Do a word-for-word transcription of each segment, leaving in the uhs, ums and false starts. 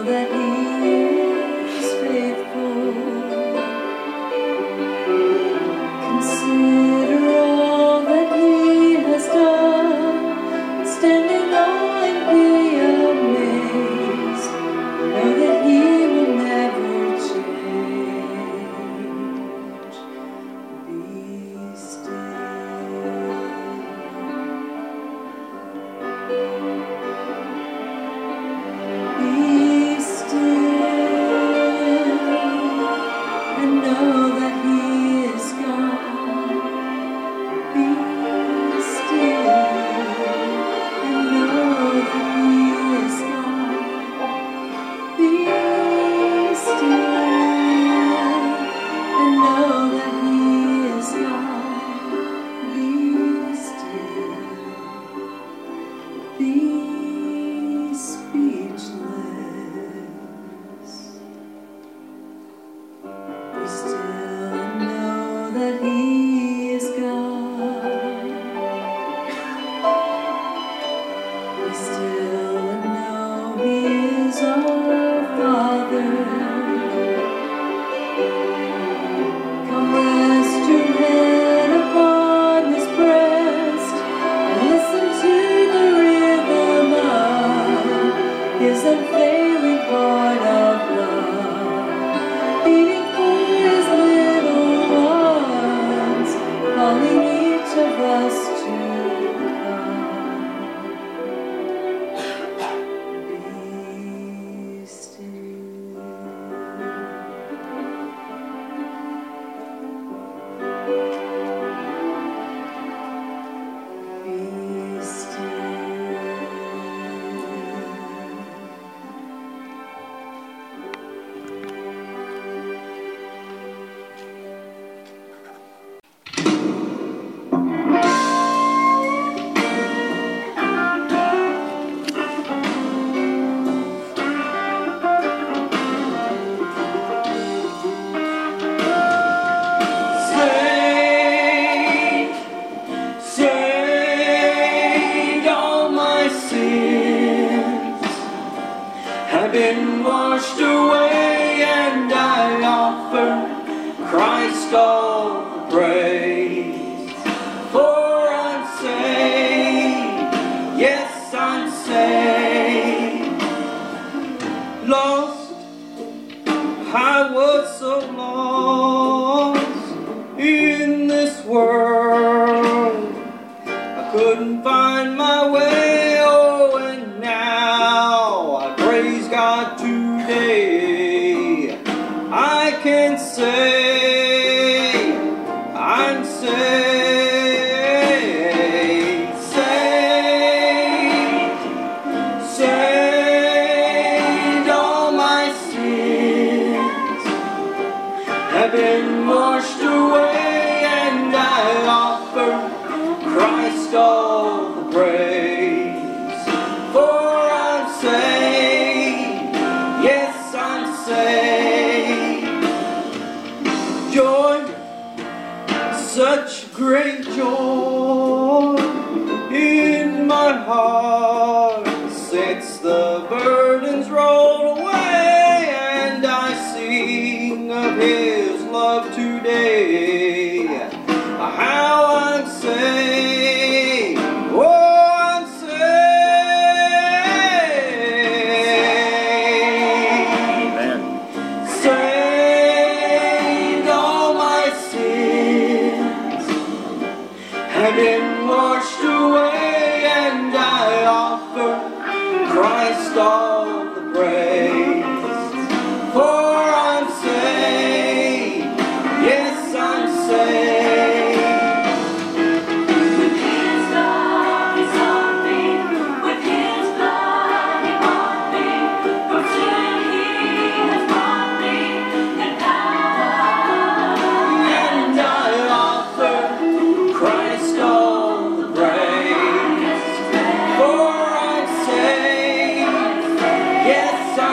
Yes,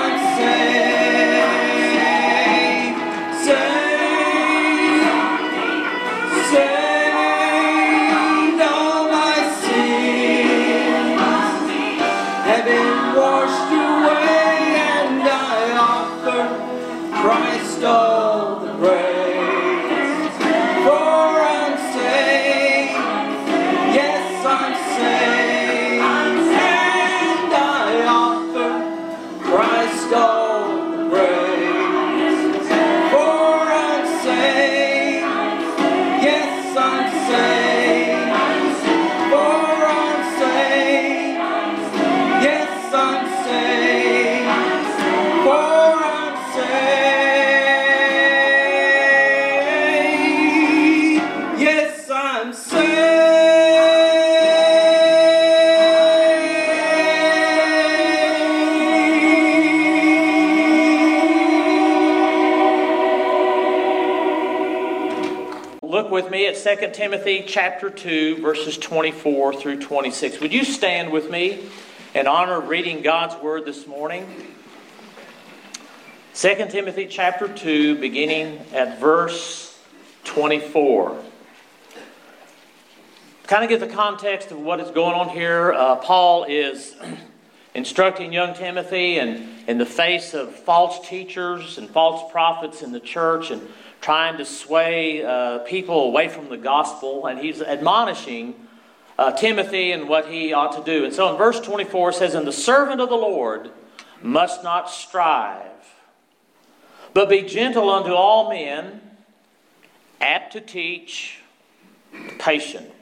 with me at Second Timothy chapter two, verses twenty-four through twenty-six. Would you stand with me in honor of reading God's Word this morning? Second Timothy chapter two, beginning at verse twenty-four. Kind of get the context of what is going on here. Uh, Paul is instructing young Timothy and in the face of false teachers and false prophets in the church and trying to sway uh, people away from the gospel. And he's admonishing uh, Timothy and what he ought to do. And so in verse twenty-four it says, "And the servant of the Lord must not strive, but be gentle unto all men, apt to teach, patient.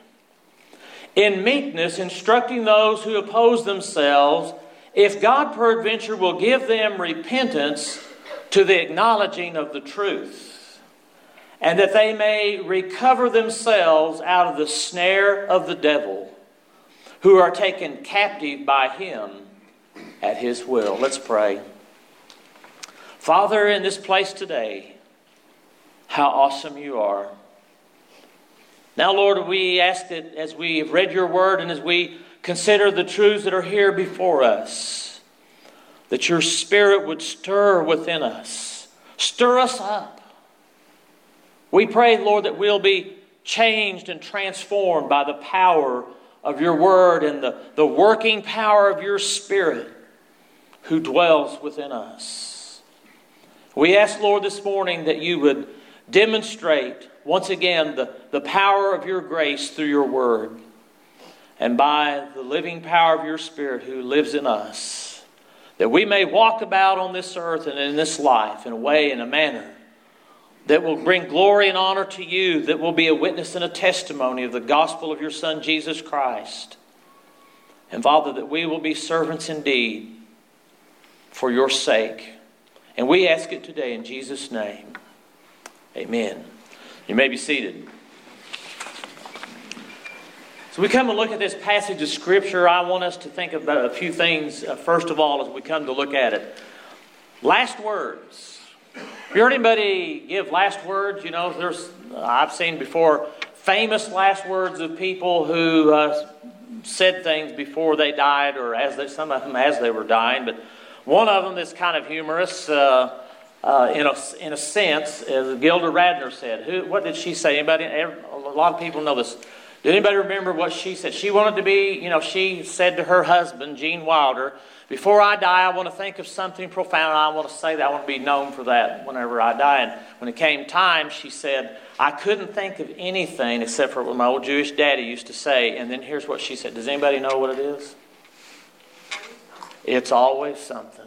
In meekness, instructing those who oppose themselves, if God peradventure will give them repentance to the acknowledging of the truth, and that they may recover themselves out of the snare of the devil, who are taken captive by him at his will." Let's pray. Father, in this place today, how awesome you are. Now, Lord, we ask that as we have read your word and as we consider the truths that are here before us, that your Spirit would stir within us. Stir us up. We pray, Lord, that we'll be changed and transformed by the power of your word and the, the working power of your Spirit who dwells within us. We ask, Lord, this morning that you would demonstrate once again the, the power of your grace through your word and by the living power of your Spirit who lives in us, that we may walk about on this earth and in this life in a way, in a manner that will bring glory and honor to you, that will be a witness and a testimony of the gospel of your Son, Jesus Christ. And Father, that we will be servants indeed for your sake. And we ask it today in Jesus' name. Amen. You may be seated. So we come and look at this passage of Scripture. I want us to think about a few things, uh, first of all, as we come to look at it. Last words. Have you heard anybody give last words? You know, there's I've seen before famous last words of people who uh, said things before they died, or as they, some of them as they were dying. But one of them is kind of humorous. Uh, Uh, in a in a sense, as Gilda Radner said. Who? What did she say? Anybody? A lot of people know this. Did anybody remember what she said? She wanted to be, you know, she said to her husband, Gene Wilder, "Before I die, I want to think of something profound. I want to say that. I want to be known for that whenever I die." And when it came time, she said, "I couldn't think of anything except for what my old Jewish daddy used to say." And then here's what she said. Does anybody know what it is? It's always something.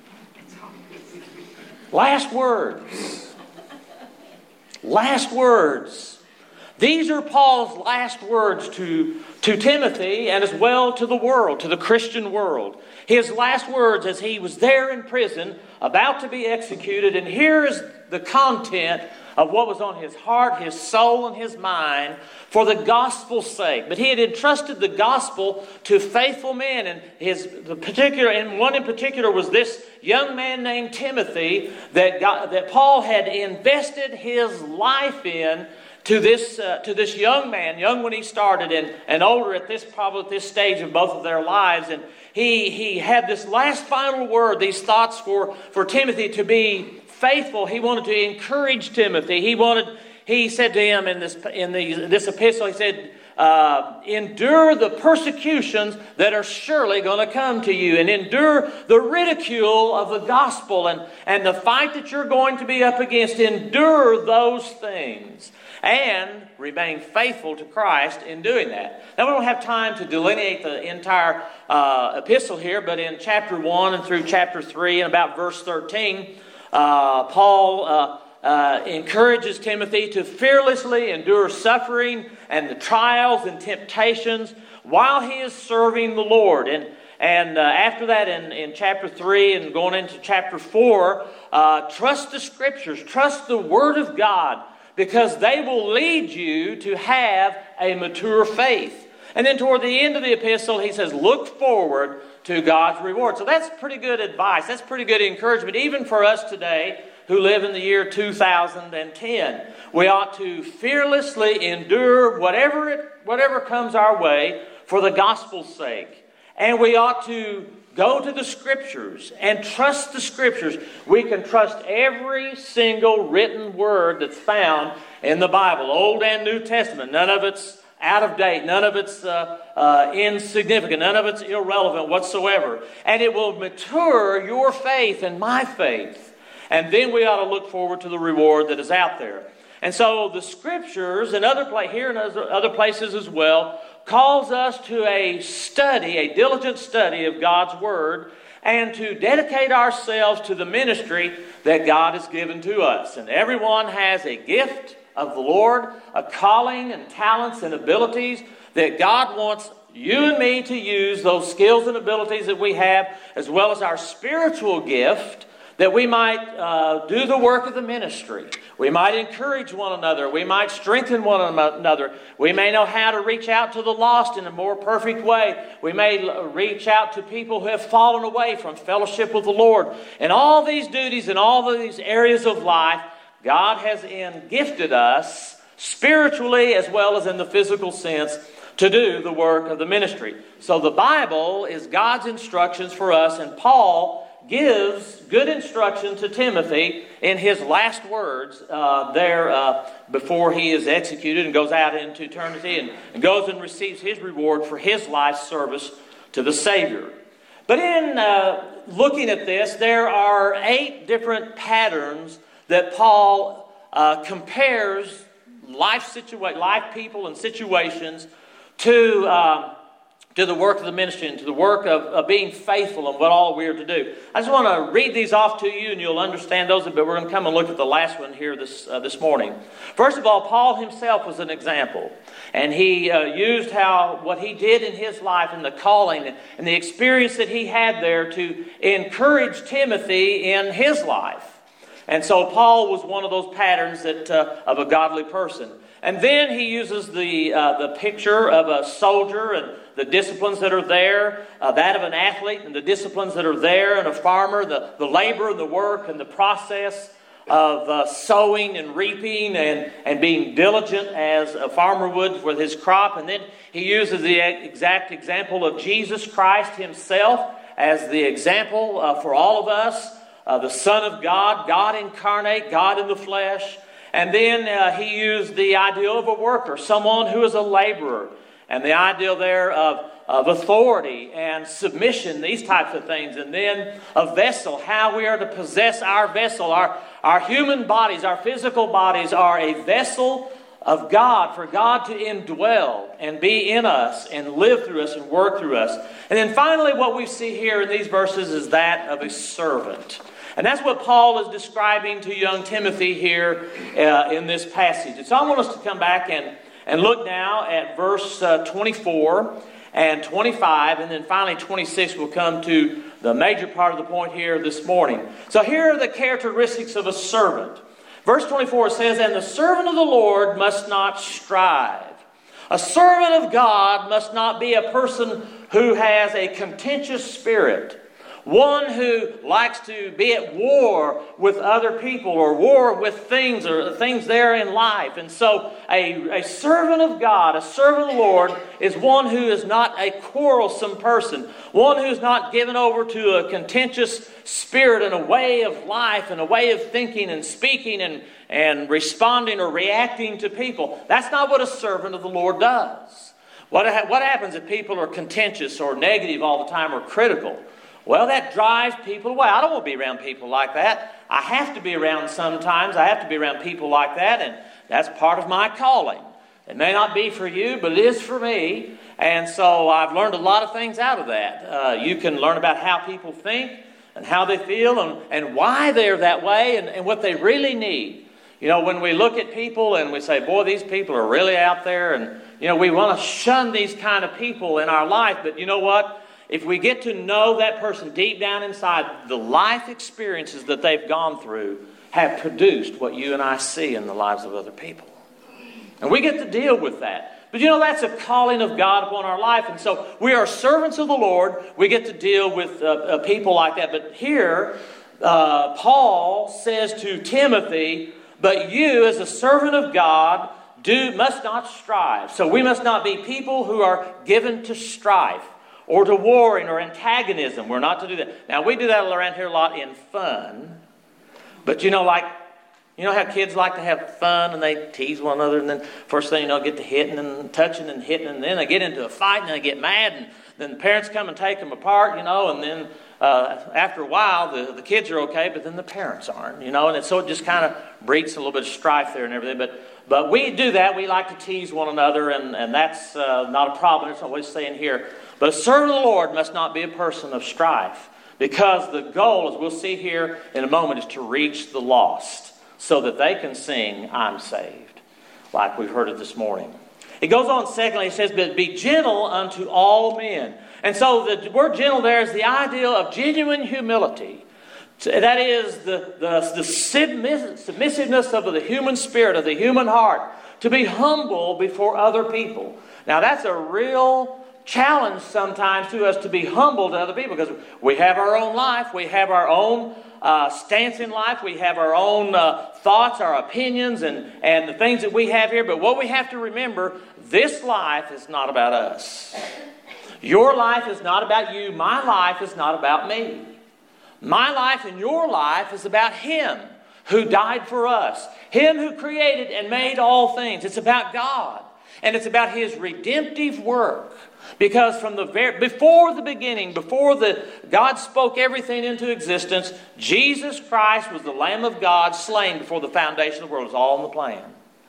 Last words. Last words. These are Paul's last words to, to Timothy and as well to the world, to the Christian world. His last words as he was there in prison, about to be executed. And here is the content of what was on his heart, his soul, and his mind for the gospel's sake. But he had entrusted the gospel to faithful men, and his the particular and one in particular was this young man named Timothy that got, that Paul had invested his life in to this uh, to this young man, young when he started, and, and older at this probably at this stage of both of their lives. And he he had this last final word, these thoughts for for Timothy to be faithful. He wanted to encourage Timothy. He wanted. He said to him in this in the, this epistle, he said, uh, "Endure the persecutions that are surely going to come to you, and endure the ridicule of the gospel and and the fight that you're going to be up against. Endure those things and remain faithful to Christ in doing that." Now, we don't have time to delineate the entire uh, epistle here, but in chapter one and through chapter three and about verse thirteen. Uh, Paul uh, uh, encourages Timothy to fearlessly endure suffering and the trials and temptations while he is serving the Lord. And and uh, after that, in, in chapter three and going into chapter four, uh, trust the Scriptures, trust the Word of God, because they will lead you to have a mature faith. And then toward the end of the epistle, he says, look forward to God's reward. So that's pretty good advice. That's pretty good encouragement, even for us today who live in the year two thousand ten. We ought to fearlessly endure whatever it, whatever comes our way for the gospel's sake. And we ought to go to the Scriptures and trust the Scriptures. We can trust every single written word that's found in the Bible, Old and New Testament. None of it's out of date. None of it's uh, uh, insignificant. None of it's irrelevant whatsoever. And it will mature your faith and my faith. And then we ought to look forward to the reward that is out there. And so the Scriptures, and other pla- here and other places as well, calls us to a study, a diligent study of God's Word, and to dedicate ourselves to the ministry that God has given to us. And everyone has a gift of the Lord, a calling and talents and abilities that God wants you and me to use, those skills and abilities that we have, as well as our spiritual gift, that we might uh, do the work of the ministry. We might encourage one another. We might strengthen one another. We may know how to reach out to the lost in a more perfect way. We may reach out to people who have fallen away from fellowship with the Lord. And all these duties and all these areas of life, God has in gifted us spiritually as well as in the physical sense to do the work of the ministry. So the Bible is God's instructions for us, and Paul gives good instruction to Timothy in his last words uh, there uh, before he is executed and goes out into eternity and, and goes and receives his reward for his life's service to the Savior. But in uh, looking at this, there are eight different patterns that Paul uh, compares life situa- life people and situations to uh, to the work of the ministry and to the work of, of being faithful and what all we are to do. I just want to read these off to you and you'll understand those, but we're going to come and look at the last one here this uh, this morning. First of all, Paul himself was an example. And he uh, used how what he did in his life and the calling and the experience that he had there to encourage Timothy in his life. And so Paul was one of those patterns that uh, of a godly person. And then he uses the uh, the picture of a soldier and the disciplines that are there, uh, that of an athlete and the disciplines that are there, and a farmer, the, the labor and the work and the process of uh, sowing and reaping and, and being diligent as a farmer would with his crop. And then he uses the exact example of Jesus Christ himself as the example uh, for all of us, uh, the Son of God, God incarnate, God in the flesh. And then uh, he used the ideal of a worker, someone who is a laborer, and the ideal there of, of authority and submission, these types of things. And then a vessel, how we are to possess our vessel. Our, our human bodies, our physical bodies are a vessel of God, for God to indwell and be in us and live through us and work through us. And then finally what we see here in these verses is that of a servant. And that's what Paul is describing to young Timothy here uh, in this passage. And so I want us to come back and, and look now at verse uh, twenty-four and twenty-five, and then finally twenty-six will come to the major part of the point here this morning. So here are the characteristics of a servant. Verse twenty-four says, "And the servant of the Lord must not strive." A servant of God must not be a person who has a contentious spirit. One who likes to be at war with other people or war with things or things there in life. And so a, a servant of God, a servant of the Lord, is one who is not a quarrelsome person. One who is not given over to a contentious spirit and a way of life and a way of thinking and speaking and, and responding or reacting to people. That's not what a servant of the Lord does. What, what happens if people are contentious or negative all the time or critical? Well, that drives people away. I don't want to be around people like that. I have to be around sometimes. I have to be around people like that, and that's part of my calling. It may not be for you, but it is for me. And so I've learned a lot of things out of that. Uh, you can learn about how people think and how they feel and, and why they're that way and, and what they really need. You know, when we look at people and we say, boy, these people are really out there, and, you know, we want to shun these kind of people in our life. But you know what? If we get to know that person deep down inside, the life experiences that they've gone through have produced what you and I see in the lives of other people. And we get to deal with that. But you know, that's a calling of God upon our life. And so we are servants of the Lord. We get to deal with uh, uh, people like that. But here, uh, Paul says to Timothy, but you as a servant of God do must not strive. So we must not be people who are given to strife or to warring or antagonism. We're not to do that. Now we do that around here a lot in fun. But you know, like, you know how kids like to have fun and they tease one another, and then first thing you know, get to hitting and touching and hitting, and then they get into a fight and they get mad, and then the parents come and take them apart, you know, and then uh, after a while the, the kids are okay, but then the parents aren't, you know, and it, so it just kind of breeds a little bit of strife there and everything. But but we do that. We like to tease one another, and, and that's uh, not a problem. That's not what he's saying here. But a servant of the Lord must not be a person of strife, because the goal, as we'll see here in a moment, is to reach the lost so that they can sing, I'm saved, like we've heard it this morning. It goes on, secondly, it says, but be gentle unto all men. And so the word gentle there is the idea of genuine humility. That is the, the, the submissiveness of the human spirit, of the human heart, to be humble before other people. Now that's a real challenge sometimes to us, to be humble to other people, because we have our own life, we have our own uh, stance in life, we have our own uh, thoughts, our opinions, and, and the things that we have here. But what we have to remember, this life is not about us. Your life is not about you. My life is not about me. My life and your life is about Him who died for us, Him who created and made all things. It's about God, and it's about His redemptive work. Because from the very before the beginning, before the God spoke everything into existence, Jesus Christ was the Lamb of God slain before the foundation of the world. It was all in the plan.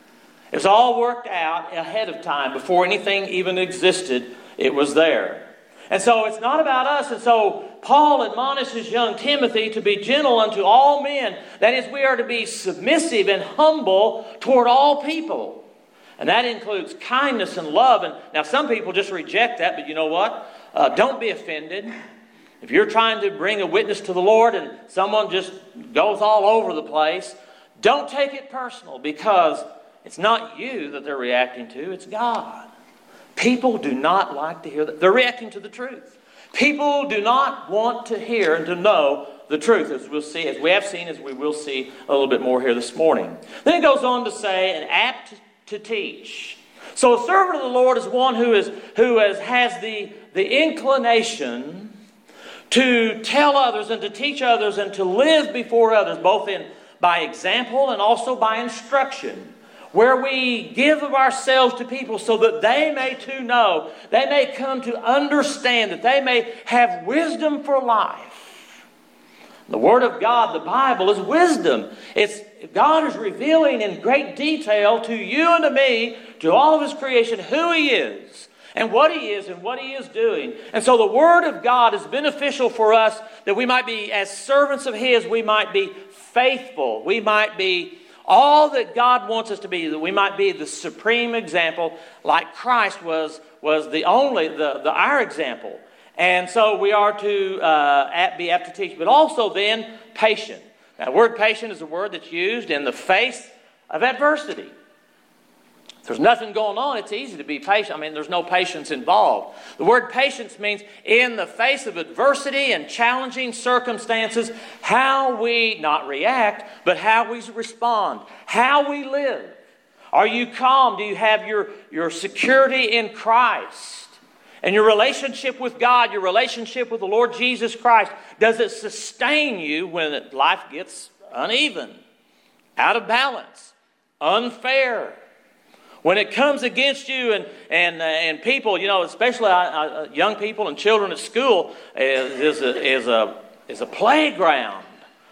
It was all worked out ahead of time. Before anything even existed, it was there. And so it's not about us. And so Paul admonishes young Timothy to be gentle unto all men. That is, we are to be submissive and humble toward all people. And that includes kindness and love. And now some people just reject that, but you know what? Uh, don't be offended. If you're trying to bring a witness to the Lord and someone just goes all over the place, don't take it personal, because it's not you that they're reacting to, it's God. People do not like to hear that. They're reacting to the truth. People do not want to hear and to know the truth, as we'll see, as we have seen, as we will see a little bit more here this morning. Then it goes on to say, and apt to teach. So a servant of the Lord is one who is who is, has the, the inclination to tell others and to teach others and to live before others, both in by example and also by instruction, where we give of ourselves to people so that they may too know, they may come to understand, that they may have wisdom for life. The Word of God, the Bible, is wisdom. It's God is revealing in great detail to you and to me, to all of His creation, who He is and what He is and what He is doing. And so the Word of God is beneficial for us, that we might be, as servants of His, we might be faithful. We might be all that God wants us to be, that we might be the supreme example, like Christ was, was the only, the, the our example. And so we are to uh, be apt to teach, but also then patient. Now, the word patient is a word that's used in the face of adversity. If there's nothing going on, it's easy to be patient. I mean, there's no patience involved. The word patience means in the face of adversity and challenging circumstances, how we not react, but how we respond, how we live. Are you calm? Do you have your, your security in Christ? And your relationship with God, your relationship with the Lord Jesus Christ, does it sustain you when life gets uneven, out of balance, unfair? When it comes against you and and uh, and people, you know, especially uh, uh, young people and children at school, is, is, a, is, a, is a playground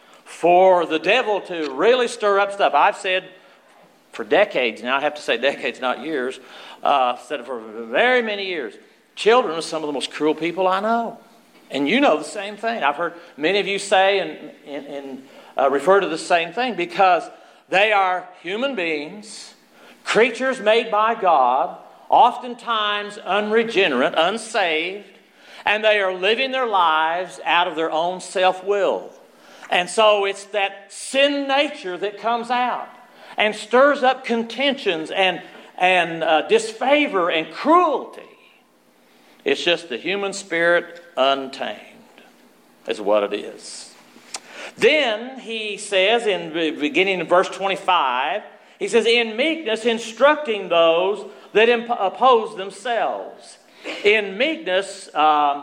for the devil to really stir up stuff. I've said for decades, now I have to say decades, not years, uh, said it for very many years, children are some of the most cruel people I know. And you know the same thing. I've heard many of you say and, and, and uh, refer to the same thing, because they are human beings, creatures made by God, oftentimes unregenerate, unsaved, and they are living their lives out of their own self-will. And so it's that sin nature that comes out and stirs up contentions and, and uh, disfavor and cruelty. It's just the human spirit untamed is what it is. Then he says, in beginning in verse twenty-five, he says, in meekness instructing those that imp- oppose themselves. In meekness, um,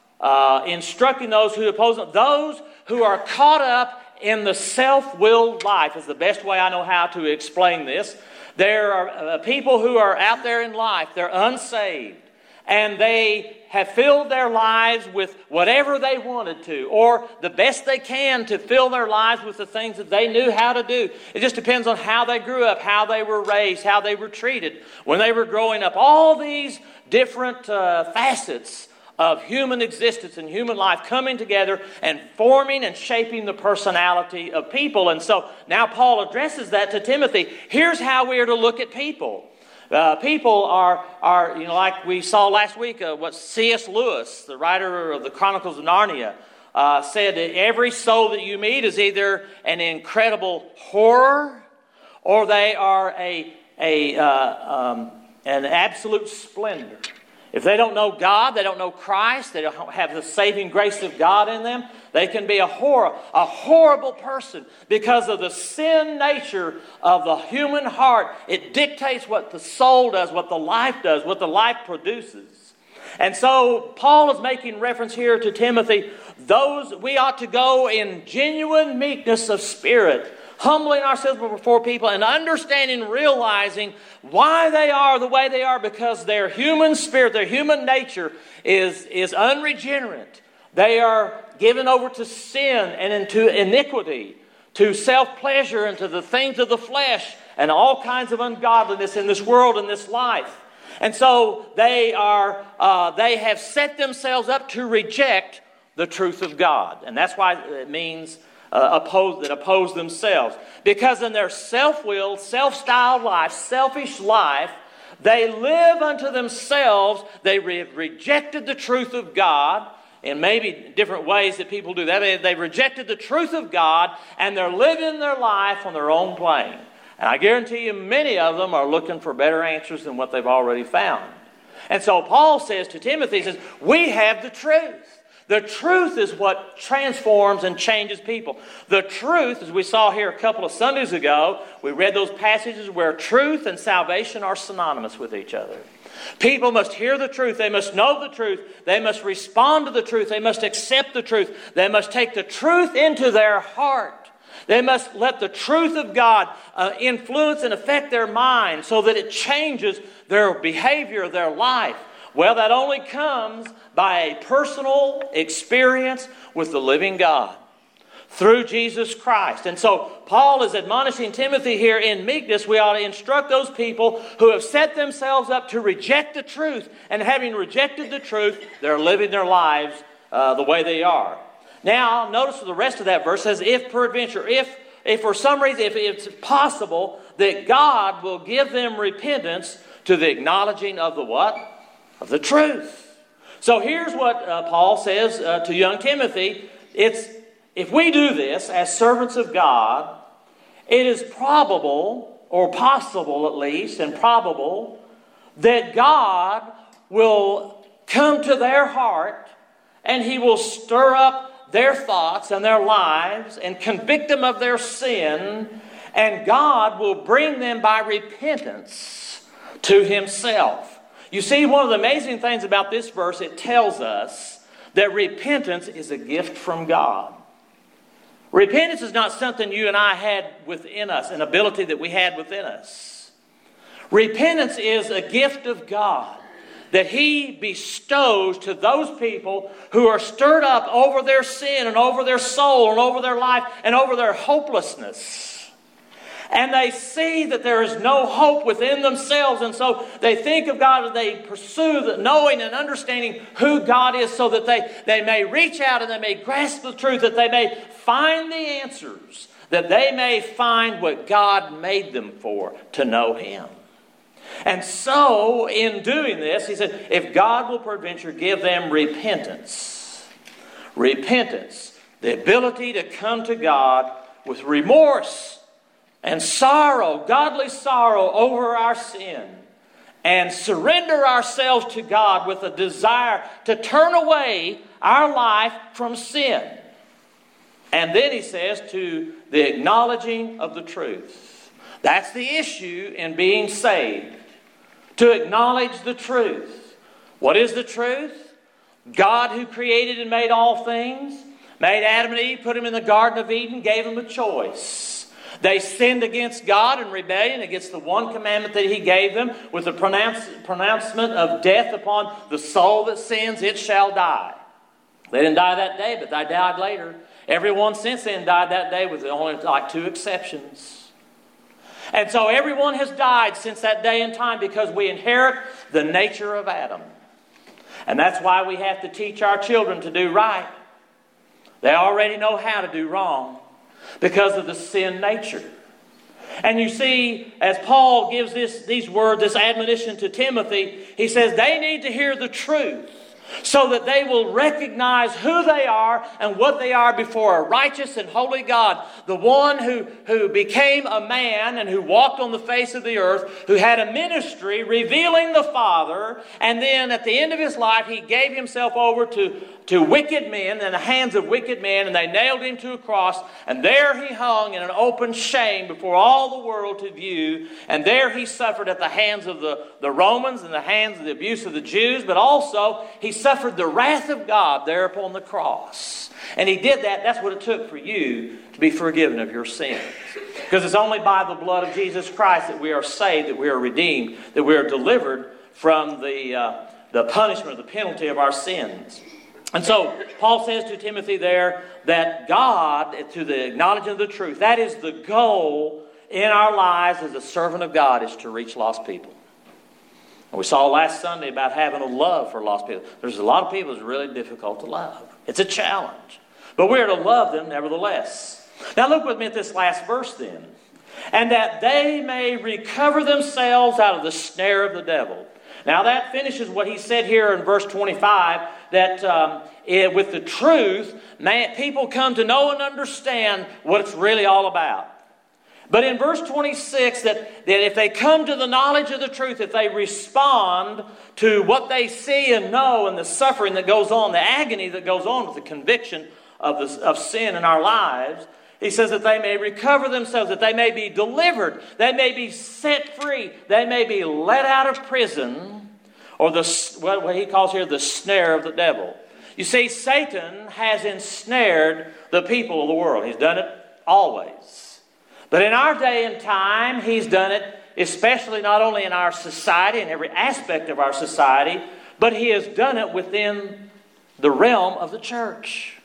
uh, instructing those who oppose them, those who are caught up in the self-willed life is the best way I know how to explain this. There are uh, people who are out there in life, they're unsaved, and they have filled their lives with whatever they wanted to, or the best they can to fill their lives with the things that they knew how to do. It just depends on how they grew up, how they were raised, how they were treated when they were growing up. All these different uh, facets of human existence and human life coming together and forming and shaping the personality of people. And so now Paul addresses that to Timothy. Here's how we are to look at people. Uh, people are, are, you know, like we saw last week, uh, what C S Lewis, the writer of the Chronicles of Narnia, uh, said that every soul that you meet is either an incredible horror or they are a, a uh, um, an absolute splendor. If they don't know God, they don't know Christ, they don't have the saving grace of God in them, they can be a horror, a horrible person because of the sin nature of the human heart. It dictates what the soul does, what the life does, what the life produces. And so Paul is making reference here to Timothy. Those we ought to go in genuine meekness of spirit, humbling ourselves before people and understanding, realizing why they are the way they are, because their human spirit, their human nature is, is unregenerate. They are given over to sin and into iniquity, to self-pleasure and to the things of the flesh and all kinds of ungodliness in this world and this life. And so they are, uh, they have set themselves up to reject the truth of God. And that's why it means Uh, oppose, that oppose themselves. Because in their self-willed, self-styled life, selfish life, they live unto themselves. They re- rejected the truth of God in maybe different ways that people do that. They, they rejected the truth of God, and they're living their life on their own plane. And I guarantee you many of them are looking for better answers than what they've already found. And so Paul says to Timothy, he says, we have the truth. The truth is what transforms and changes people. The truth, as we saw here a couple of Sundays ago, we read those passages where truth and salvation are synonymous with each other. People must hear the truth. They must know the truth. They must respond to the truth. They must accept the truth. They must take the truth into their heart. They must let the truth of God uh, influence and affect their mind so that it changes their behavior, their life. Well, that only comes by a personal experience with the living God through Jesus Christ. And so Paul is admonishing Timothy here in meekness. We ought to instruct those people who have set themselves up to reject the truth. And having rejected the truth, they're living their lives uh, the way they are. Now, notice the rest of that verse says, if peradventure, if, if for some reason, if it's possible that God will give them repentance to the acknowledging of the what? Of the truth. So here's what uh, Paul says uh, to young Timothy. It's, if we do this as servants of God, it is probable, or possible at least, and probable, that God will come to their heart and He will stir up their thoughts and their lives and convict them of their sin, and God will bring them by repentance to Himself. You see, one of the amazing things about this verse, it tells us that repentance is a gift from God. Repentance is not something you and I had within us, an ability that we had within us. Repentance is a gift of God that He bestows to those people who are stirred up over their sin and over their soul and over their life and over their hopelessness. And they see that there is no hope within themselves. And so they think of God and they pursue the knowing and understanding who God is so that they, they may reach out and they may grasp the truth, that they may find the answers, that they may find what God made them for, to know Him. And so in doing this, he said, if God will peradventure give them repentance, repentance, the ability to come to God with remorse and sorrow, godly sorrow over our sin, and surrender ourselves to God with a desire to turn away our life from sin. And then he says, to the acknowledging of the truth. That's the issue in being saved. To acknowledge the truth. What is the truth? God, who created and made all things, made Adam and Eve, put them in the Garden of Eden, gave them a choice. They sinned against God in rebellion against the one commandment that He gave them, with the pronounce, pronouncement of death upon the soul that sins, it shall die. They didn't die that day, but they died later. Everyone since then died that day, with only like two exceptions. And so everyone has died since that day and time, because we inherit the nature of Adam. And that's why we have to teach our children to do right. They already know how to do wrong because of the sin nature. And you see, as Paul gives this, these words, this admonition to Timothy, he says they need to hear the truth, so that they will recognize who they are and what they are before a righteous and holy God. The one who, who became a man and who walked on the face of the earth, who had a ministry revealing the Father, and then at the end of His life He gave Himself over to, to wicked men, in the hands of wicked men, and they nailed Him to a cross, and there He hung in an open shame before all the world to view, and there He suffered at the hands of the, the Romans and the hands of the abuse of the Jews, but also He suffered the wrath of God there upon the cross. And He did that. That's what it took for you to be forgiven of your sins. Because it's only by the blood of Jesus Christ that we are saved, that we are redeemed, that we are delivered from the, uh, the punishment, the penalty of our sins. And so Paul says to Timothy there that God, to the acknowledging of the truth, that is the goal in our lives as a servant of God, is to reach lost people. We saw last Sunday about having a love for lost people. There's a lot of people it's really difficult to love. It's a challenge. But we're to love them nevertheless. Now look with me at this last verse then. And that they may recover themselves out of the snare of the devil. Now that finishes what he said here in verse twenty-five, that um, it, with the truth, man, people come to know and understand what it's really all about. But in verse twenty-six, that, that if they come to the knowledge of the truth, if they respond to what they see and know and the suffering that goes on, the agony that goes on with the conviction of, the, of sin in our lives, he says that they may recover themselves, that they may be delivered, they may be set free, they may be let out of prison, or the what he calls here the snare of the devil. You see, Satan has ensnared the people of the world. He's done it always. But in our day and time, he's done it, especially not only in our society, in every aspect of our society, but he has done it within the realm of the church.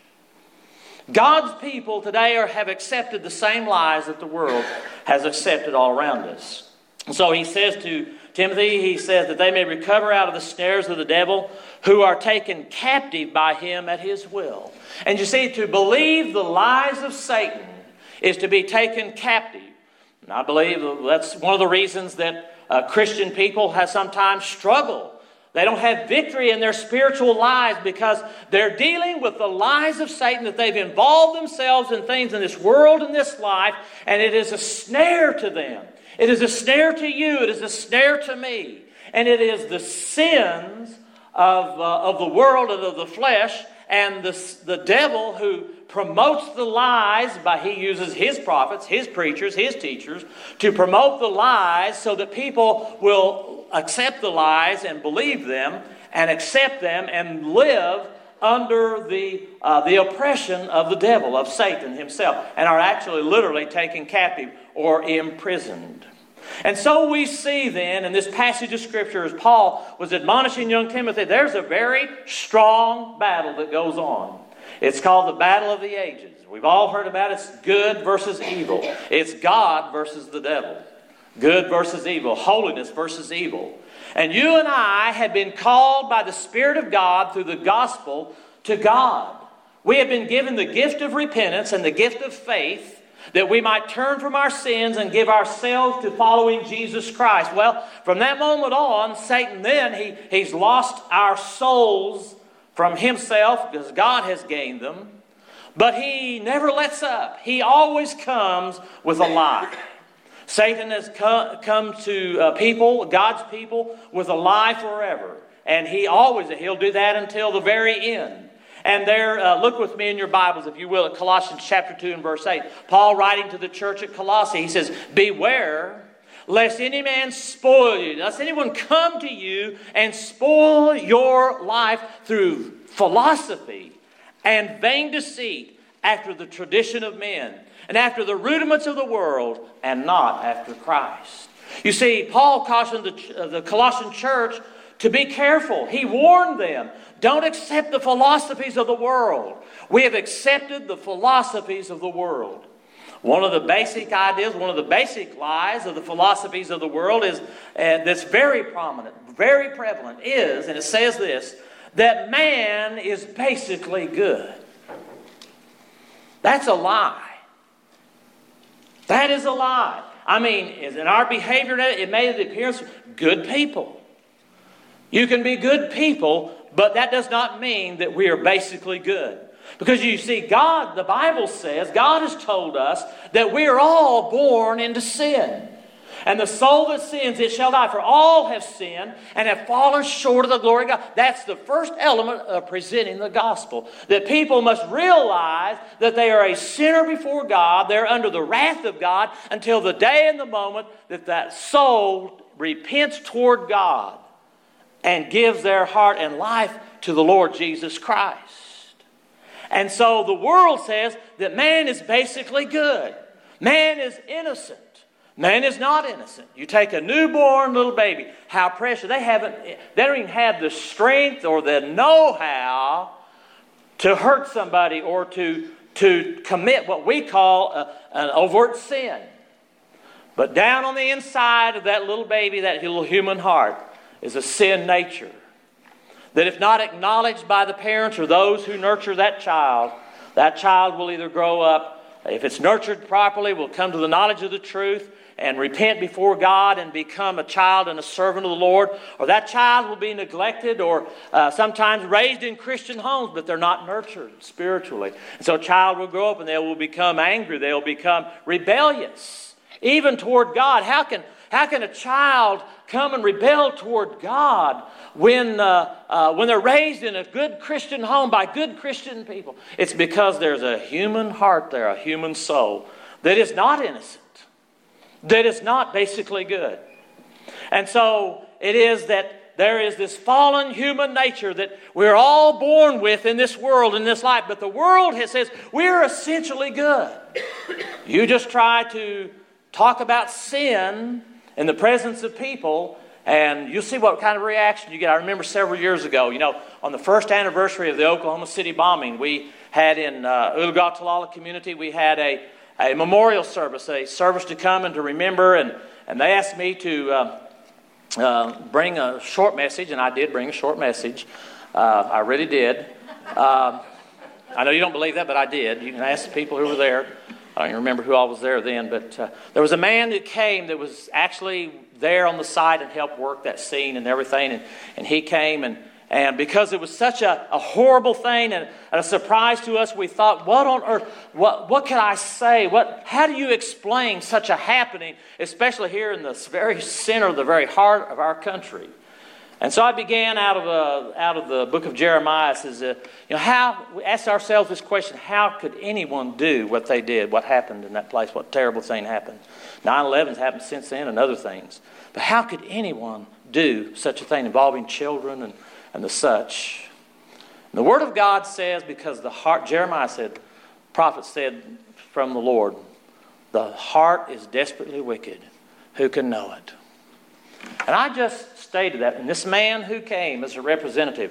God's people today are, have accepted the same lies that the world has accepted all around us. And so he says to Timothy, he says that they may recover out of the snares of the devil, who are taken captive by him at his will. And you see, to believe the lies of Satan is to be taken captive. And I believe that's one of the reasons that uh, Christian people have sometimes struggled. They don't have victory in their spiritual lives because they're dealing with the lies of Satan, that they've involved themselves in things in this world and this life, and it is a snare to them. It is a snare to you. It is a snare to me. And it is the sins of, uh, of the world and of the flesh, and the, the devil who promotes the lies by, he uses his prophets, his preachers, his teachers to promote the lies so that people will accept the lies and believe them and accept them and live under the, uh, the oppression of the devil, of Satan himself, and are actually literally taken captive or imprisoned. And so we see then in this passage of Scripture, as Paul was admonishing young Timothy, there's a very strong battle that goes on. It's called the battle of the ages. We've all heard about it. It's good versus evil. It's God versus the devil. Good versus evil. Holiness versus evil. And you and I have been called by the Spirit of God through the gospel to God. We have been given the gift of repentance and the gift of faith, that we might turn from our sins and give ourselves to following Jesus Christ. Well, from that moment on, Satan then, he, he's lost our souls from himself because God has gained them. But he never lets up. He always comes with a lie. Satan has come, come to uh, people, God's people, with a lie forever. And he always, he'll do that until the very end. And there, uh, look with me in your Bibles, if you will, at Colossians chapter two and verse eight. Paul writing to the church at Colossae, he says, beware lest any man spoil you, lest anyone come to you and spoil your life through philosophy and vain deceit, after the tradition of men, and after the rudiments of the world, and not after Christ. You see, Paul cautioned the, uh, the Colossian church to be careful. He warned them, don't accept the philosophies of the world. We have accepted the philosophies of the world. One of the basic ideas, one of the basic lies of the philosophies of the world is, uh, that's very prominent, very prevalent, is, and it says this, that man is basically good. That's a lie. That is a lie. I mean, in our behavior, it made the appearance of good people. You can be good people, but that does not mean that we are basically good. Because you see, God, the Bible says, God has told us that we are all born into sin. And the soul that sins, it shall die. For all have sinned and have fallen short of the glory of God. That's the first element of presenting the gospel. That people must realize that they are a sinner before God. They're under the wrath of God until the day and the moment that that soul repents toward God and gives their heart and life to the Lord Jesus Christ. And so the world says that man is basically good. Man is innocent. Man is not innocent. You take a newborn little baby, how precious. They haven't, they don't even have the strength or the know-how to hurt somebody or to, to commit what we call a, an overt sin. But down on the inside of that little baby, that little human heart, is a sin nature. That if not acknowledged by the parents or those who nurture that child, that child will either grow up, if it's nurtured properly, will come to the knowledge of the truth and repent before God and become a child and a servant of the Lord, or that child will be neglected or uh, sometimes raised in Christian homes, but they're not nurtured spiritually. And so a child will grow up and they will become angry. They will become rebellious, even toward God. How can, how can a child come and rebel toward God when, uh, uh, when they're raised in a good Christian home by good Christian people? It's because there's a human heart there, a human soul, that is not innocent, that is not basically good. And so it is that there is this fallen human nature that we're all born with in this world, in this life. But the world has, says we're essentially good. You just try to talk about sin in the presence of people, and you'll see what kind of reaction you get. I remember several years ago, you know, on the first anniversary of the Oklahoma City bombing, we had in uh, Ulugatalala community, we had a, a memorial service, a service to come and to remember, and, and they asked me to uh, uh, bring a short message, and I did bring a short message. Uh, I really did. Uh, I know you don't believe that, but I did. You can ask the people who were there. I don't even remember who all was there then, but uh, there was a man that came that was actually there on the site and helped work that scene and everything, and, and he came, and, and because it was such a, a horrible thing and a surprise to us, we thought, what on earth, what, what can I say? What, how do you explain such a happening, especially here in the very center, the very heart of our country? And so I began out of uh, out of the book of Jeremiah. It says, uh, you know, how we ask ourselves this question: how could anyone do what they did? What happened in that place? What terrible thing happened? nine eleven's happened since then, and other things. But how could anyone do such a thing involving children and and the such? And the Word of God says, because the heart, Jeremiah said, prophet said from the Lord, the heart is desperately wicked. Who can know it? And I just stated that, and this man who came as a representative,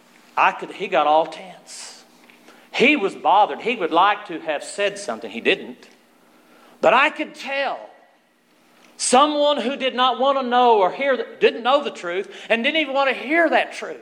I could, he got all tense. He was bothered. He would like to have said something. He didn't. But I could tell someone who did not want to know or hear, didn't know the truth, and didn't even want to hear that truth.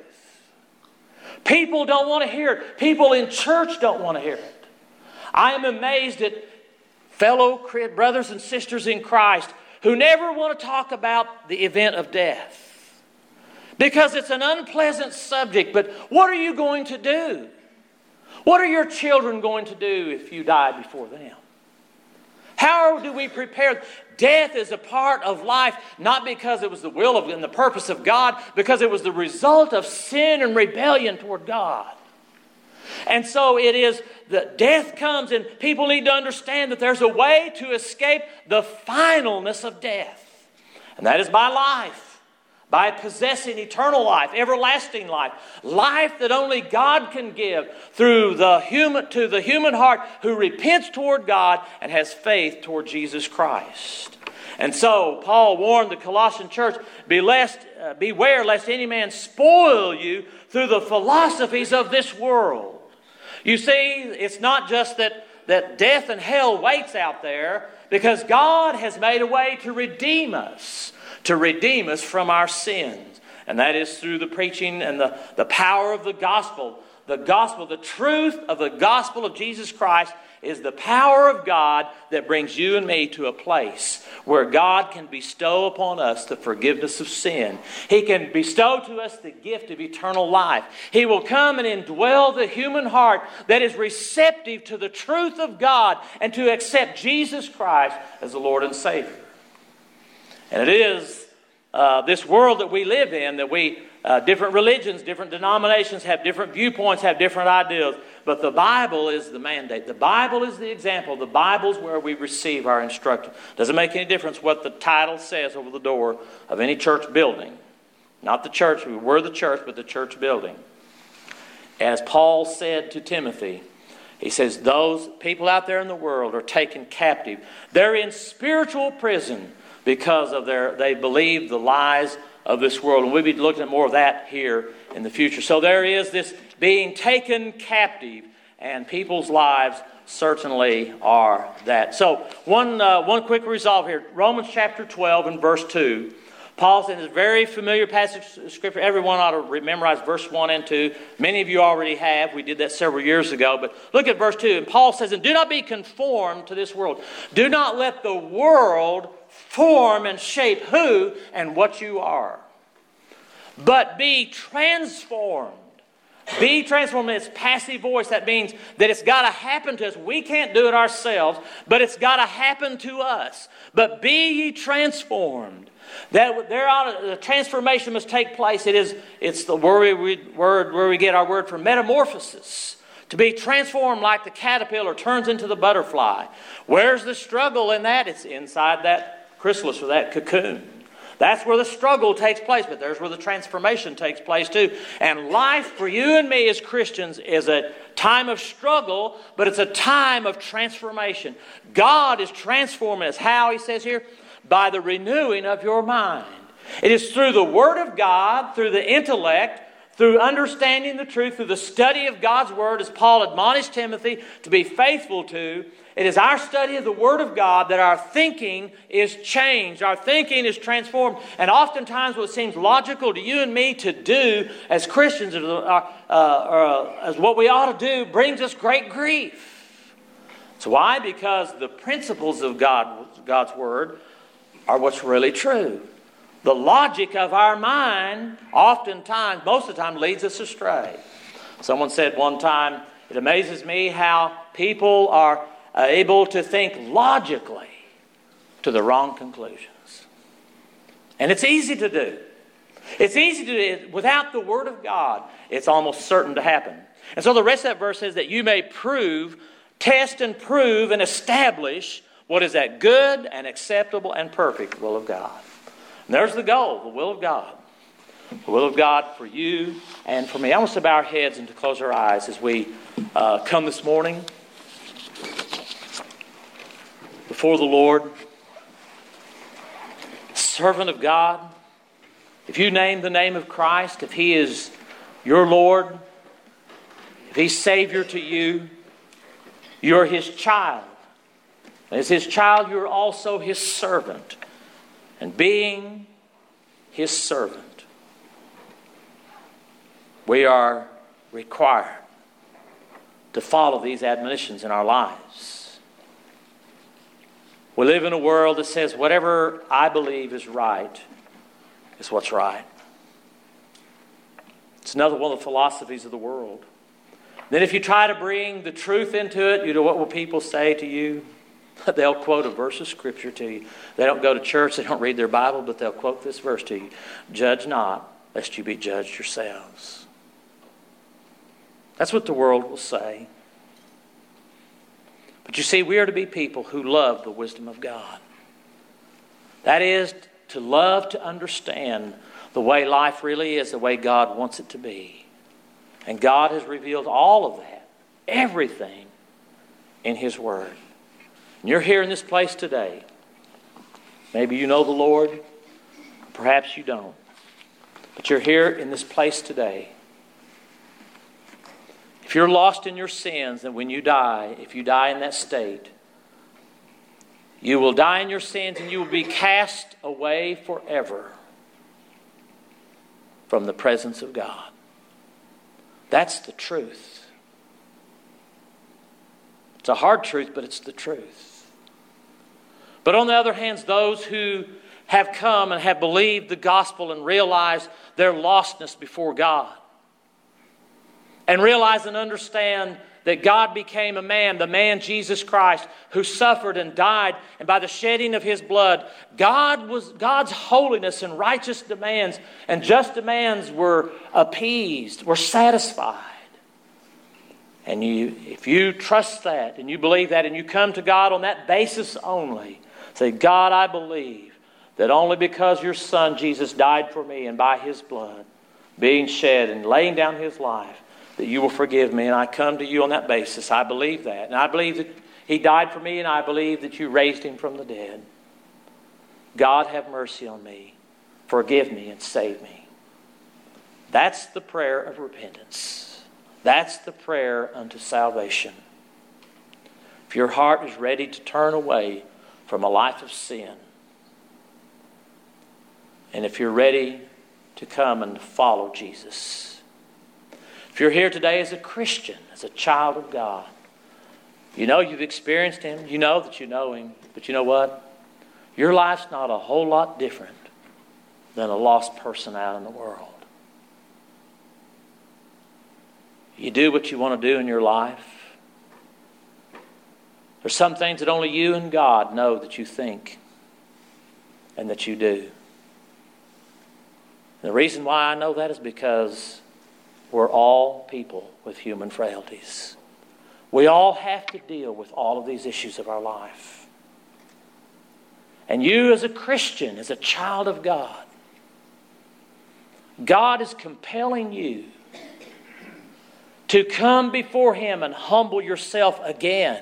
People don't want to hear it. People in church don't want to hear it. I am amazed at fellow brothers and sisters in Christ who never want to talk about the event of death. Because it's an unpleasant subject, but what are you going to do? What are your children going to do if you die before them? How do we prepare? Death is a part of life, not because it was the will of and the purpose of God, because it was the result of sin and rebellion toward God. And so it is that death comes, and people need to understand that there's a way to escape the finalness of death. And that is by life, by possessing eternal life, everlasting life, life that only God can give through the human to the human heart who repents toward God and has faith toward Jesus Christ. And so Paul warned the Colossian church, Be lest, uh, beware lest any man spoil you through the philosophies of this world. You see, it's not just that, that death and hell waits out there, because God has made a way to redeem us, to redeem us from our sins. And that is through the preaching and the, the power of the gospel. The gospel, the truth of the gospel of Jesus Christ is the power of God that brings you and me to a place where God can bestow upon us the forgiveness of sin. He can bestow to us the gift of eternal life. He will come and indwell the human heart that is receptive to the truth of God and to accept Jesus Christ as the Lord and Savior. And it is uh, this world that we live in that we Uh, different religions, different denominations have different viewpoints, have different ideas. But the Bible is the mandate. The Bible is the example. The Bible is where we receive our instruction. Doesn't make any difference what the title says over the door of any church building. Not the church. We were the church, but the church building. As Paul said to Timothy, he says, those people out there in the world are taken captive. They're in spiritual prison because of their, they believe the lies of this world. And we'll be looking at more of that here in the future. So there is this being taken captive, and people's lives certainly are that. So one uh, one quick resolve here. Romans chapter twelve and verse two. Paul said, it's a very familiar passage of Scripture. Everyone ought to memorize verse one and two. Many of you already have. We did that several years ago. But look at verse two. And Paul says, and do not be conformed to this world. Do not let the world form and shape who and what you are. But be transformed. Be transformed. It's passive voice. That means that it's got to happen to us. We can't do it ourselves, but it's got to happen to us. But be ye transformed. That there ought to, the transformation must take place. It is it's the word we, word where we get our word for metamorphosis. To be transformed like the caterpillar turns into the butterfly. Where's the struggle in that? It's inside that chrysalis or that cocoon. That's where the struggle takes place, but there's where the transformation takes place too. And life for you and me as Christians is a time of struggle, but it's a time of transformation. God is transforming us. How, he says here? By the renewing of your mind. It is through the Word of God, through the intellect, through understanding the truth, through the study of God's Word, as Paul admonished Timothy to be faithful to. It is our study of the Word of God that our thinking is changed. Our thinking is transformed. And oftentimes what seems logical to you and me to do as Christians, uh, uh, as what we ought to do, brings us great grief. So why? Because the principles of God, God's Word are what's really true. The logic of our mind oftentimes, most of the time, leads us astray. Someone said one time, it amazes me how people are Uh, able to think logically to the wrong conclusions. And it's easy to do. It's easy to do. Without the Word of God, it's almost certain to happen. And so the rest of that verse says that you may prove, test and prove and establish what is that good and acceptable and perfect will of God. And there's the goal, the will of God. The will of God for you and for me. I want us to bow our heads and to close our eyes as we uh, come this morning before the Lord, servant of God. If you name the name of Christ, if He is your Lord, if He's Savior to you, you're His child. As His child, you're also His servant. And being His servant, we are required to follow these admonitions in our lives. We live in a world that says whatever I believe is right is what's right. It's another one of the philosophies of the world. Then if you try to bring the truth into it, you know, what will people say to you? They'll quote a verse of Scripture to you. They don't go to church, they don't read their Bible, but they'll quote this verse to you. Judge not, lest you be judged yourselves. That's what the world will say. But you see, we are to be people who love the wisdom of God. That is, to love to understand the way life really is, the way God wants it to be. And God has revealed all of that, everything, in His Word. And you're here in this place today. Maybe you know the Lord, perhaps you don't. But you're here in this place today. If you're lost in your sins, and when you die, if you die in that state, you will die in your sins and you will be cast away forever from the presence of God. That's the truth. It's a hard truth, but it's the truth. But on the other hand, those who have come and have believed the gospel and realized their lostness before God, and realize and understand that God became a man, the man Jesus Christ, who suffered and died, and by the shedding of His blood, God was God's holiness and righteous demands and just demands were appeased, were satisfied. And you, if you trust that and you believe that and you come to God on that basis only, say, God, I believe that only because your Son Jesus died for me and by His blood being shed and laying down His life, that you will forgive me, and I come to you on that basis. I believe that. And I believe that He died for me, and I believe that you raised Him from the dead. God, have mercy on me. Forgive me and save me. That's the prayer of repentance. That's the prayer unto salvation. If your heart is ready to turn away from a life of sin, and if you're ready to come and follow Jesus, if you're here today as a Christian, as a child of God, you know you've experienced Him, you know that you know Him, but you know what? Your life's not a whole lot different than a lost person out in the world. You do what you want to do in your life. There's some things that only you and God know that you think and that you do. And the reason why I know that is because we're all people with human frailties. We all have to deal with all of these issues of our life. And you as a Christian, as a child of God, God is compelling you to come before Him and humble yourself again.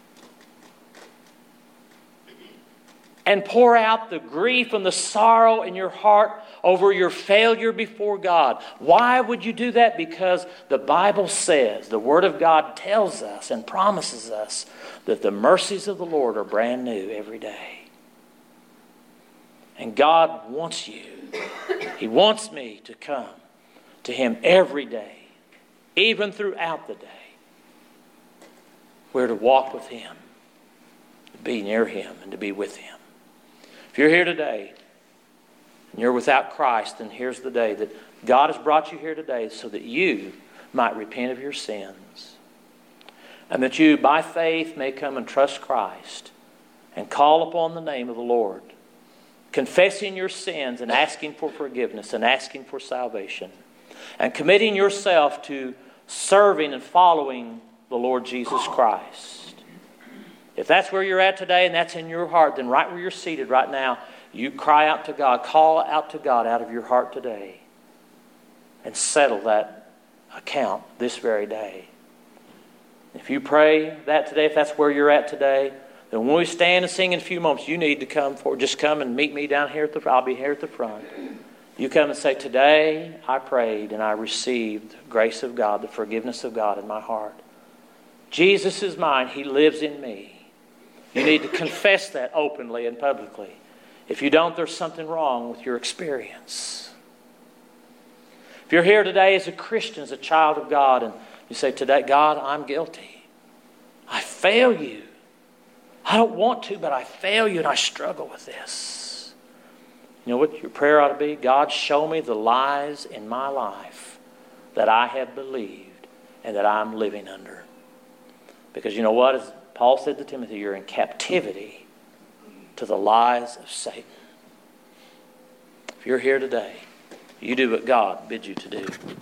And pour out the grief and the sorrow in your heart over your failure before God. Why would you do that? Because the Bible says, the Word of God tells us and promises us that the mercies of the Lord are brand new every day. And God wants you. He wants me to come to Him every day, even throughout the day. We're to walk with Him, to be near Him, and to be with Him. If you're here today and you're without Christ, then here's the day that God has brought you here today so that you might repent of your sins, and that you, by faith, may come and trust Christ and call upon the name of the Lord, confessing your sins and asking for forgiveness and asking for salvation, and committing yourself to serving and following the Lord Jesus Christ. If that's where you're at today and that's in your heart, then right where you're seated right now, you cry out to God, call out to God out of your heart today, and settle that account this very day. If you pray that today, if that's where you're at today, then when we stand and sing in a few moments, you need to come forward. Just come and meet me down here at the front. I'll be here at the front. You come and say, today I prayed and I received the grace of God, the forgiveness of God in my heart. Jesus is mine. He lives in me. You need to confess that openly and publicly. If you don't, there's something wrong with your experience. If you're here today as a Christian, as a child of God, and you say, today, God, I'm guilty. I fail you. I don't want to, but I fail you and I struggle with this. You know what your prayer ought to be? God, show me the lies in my life that I have believed and that I'm living under. Because you know what? As Paul said to Timothy, you're in captivity to the lies of Satan. If you're here today, you do what God bids you to do.